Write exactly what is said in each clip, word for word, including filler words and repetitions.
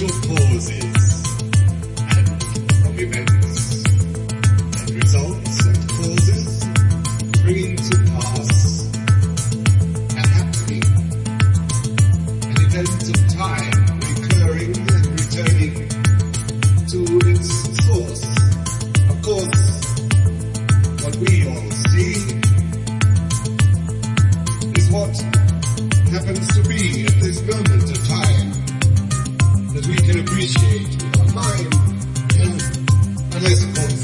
sequential causes and from events and results and causes bringing to pass a happening, an event of time recurring and returning to its source. Of course, what we all see is what happens to be at this moment of time that we can appreciate with our mind, and unless, of course,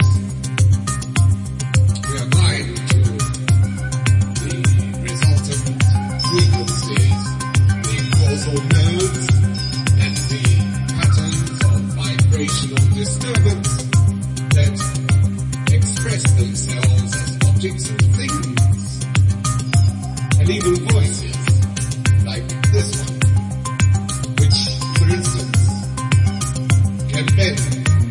we are blind to the resultant frequencies, the causal nodes, and the patterns of vibrational disturbance that express themselves as objects and things, and even voices like this one, which, for instance, can bend.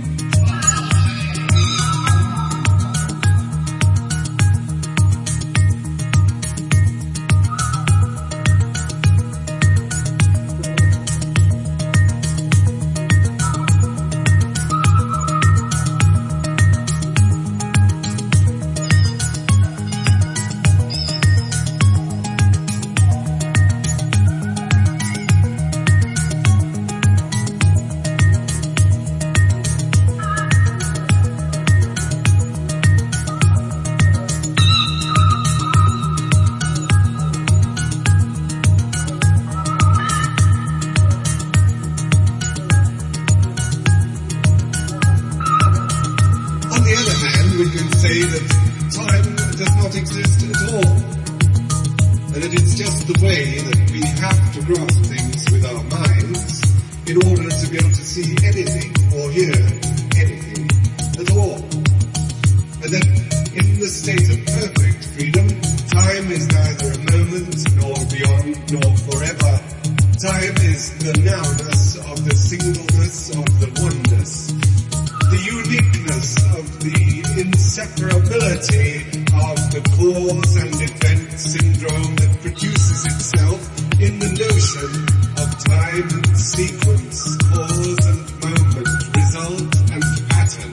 We can say that time does not exist at all, and that it's just the way that we have to grasp things with our minds in order to be able to see anything or hear anything at all. And that in the state of perfect freedom, time is neither a moment nor beyond nor forever. Time is the nowness of the singleness of the oneness, the uniqueness of the inseparability of the cause and effect syndrome that produces itself in the notion of time and sequence, cause and moment, result and pattern.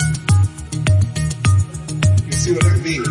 You see what I mean?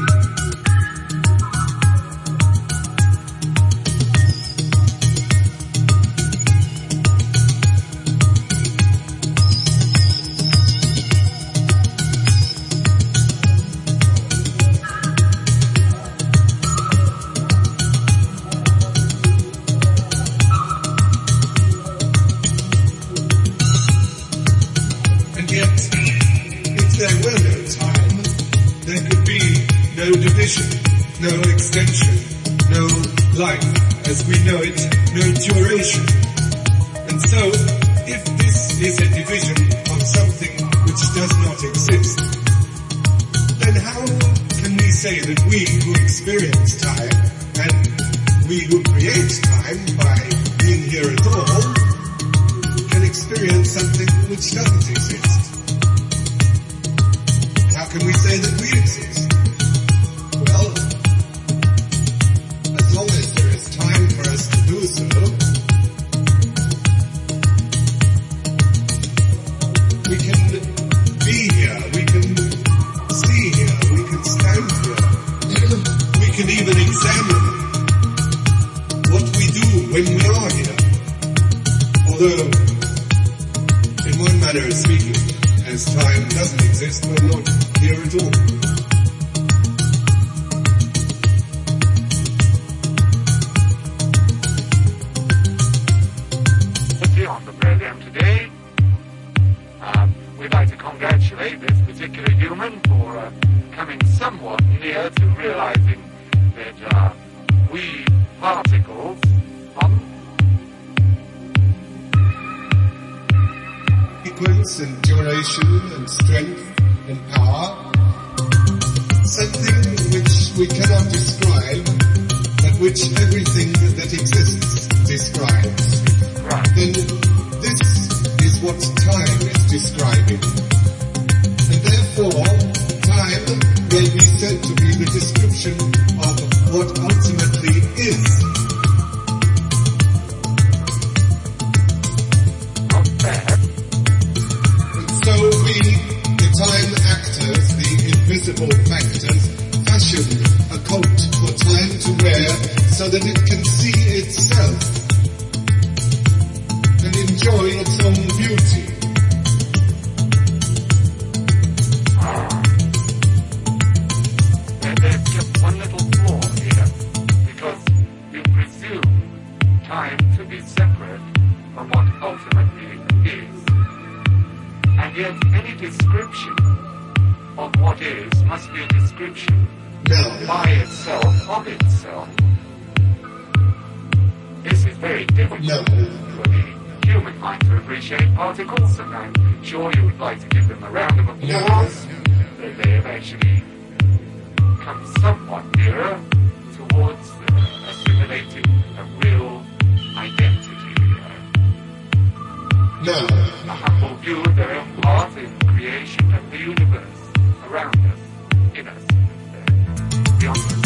If there were no time, there could be no division, no extension, no life as we know it, no duration. And so, if this is a division of something which does not exist, then how can we say that we who experience time, and we who create time by being here at all, can experience something which doesn't exist? How can we say that we exist? Well, as long as there is time for us to do so, we can be here, we can see here, we can stand here, we can even examine what we do when we are here. Although, in one manner of speaking, as time doesn't exist, we're not here at all. On the program today, um, we'd like to congratulate this particular human for uh, coming somewhat near to realizing that uh, we particles um, sequence and duration and strength and power, something which we cannot describe, but which everything that exists describes. Right. Then this is what time is describing. And therefore, time may be said to be the description of what ultimately is. Not bad. multiple factors fashioned a coat for time to wear so that it can see itself and enjoy its own beauty. And there's just one little flaw here, because you presume time to be separate from what ultimately is. And yet any description of what is must be a description No. by itself, of itself. This is very difficult No. for the human mind to appreciate particles, and I'm sure you would like to give them a round of applause that they have actually come somewhat nearer towards uh, assimilating a real identity. No. A humble view of their own part in creation of the universe around us, in us, uh, beyond us.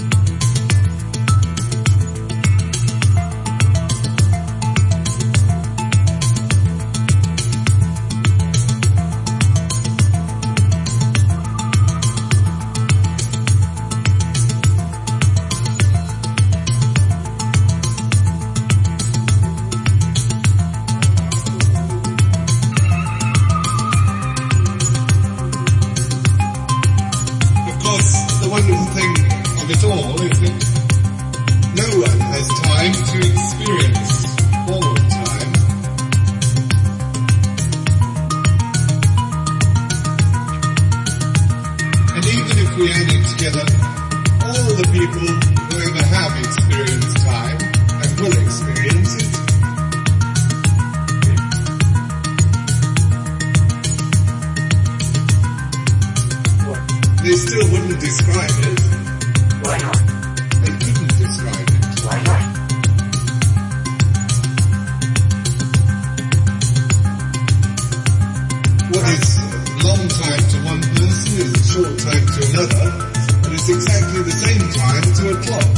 The wonderful thing of it all is that no one has time to experience all of time. And even if we added together all the people who ever have experienced time and will experience it, they still wouldn't describe it. Why not? They couldn't describe it. Why not? What is a long time to one person is a short time to another, but it's exactly the same time to a clock.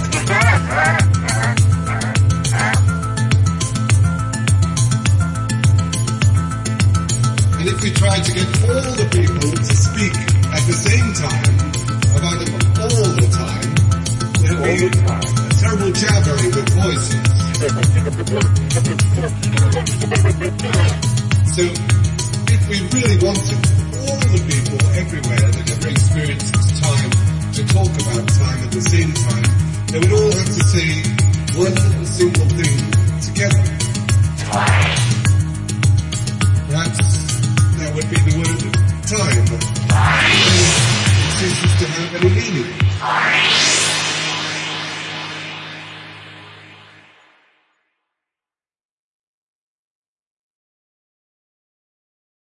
And if we try to get all the people to speak at the same time about it all the time, there'll be a terrible jabbering with voices. So, if we really wanted all the people everywhere that ever experienced time to talk about time at the same time, they would all have to say one single thing together. Perhaps that would be the word time, but it ceases to have any meaning.